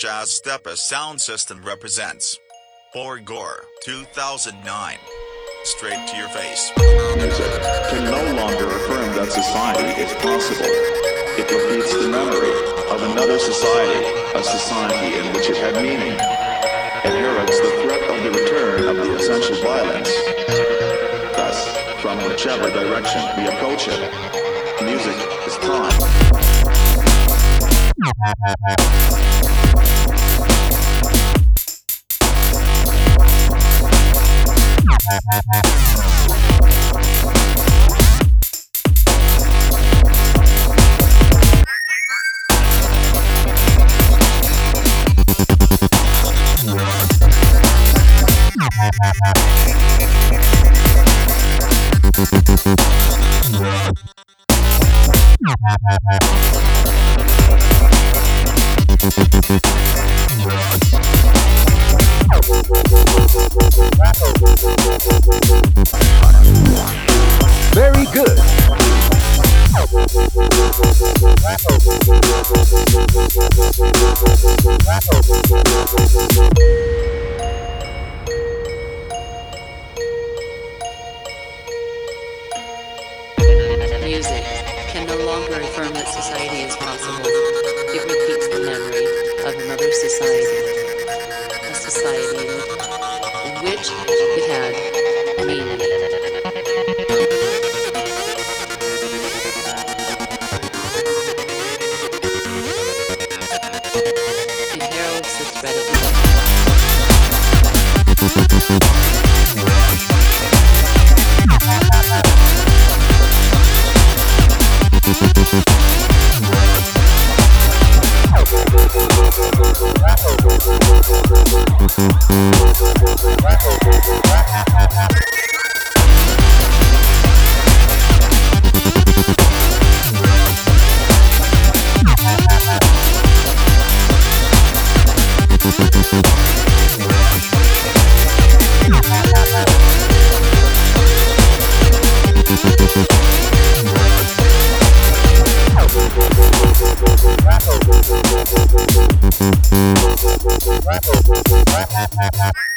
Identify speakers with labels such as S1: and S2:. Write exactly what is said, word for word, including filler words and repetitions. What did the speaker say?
S1: Jazz Steppa sound system represents Borgore two thousand nine. Straight to your face.
S2: Music can no longer affirm that society is possible. It repeats the memory of another society, a society in which it had meaning. It heralds the threat of the return of the essential violence. Thus, from whichever direction we approach it, music is time.
S3: Very good.
S4: Music can no longer affirm that society is possible. It repeats the memory of another society, a society in which it had meaning. It heralds the threat of
S3: Rap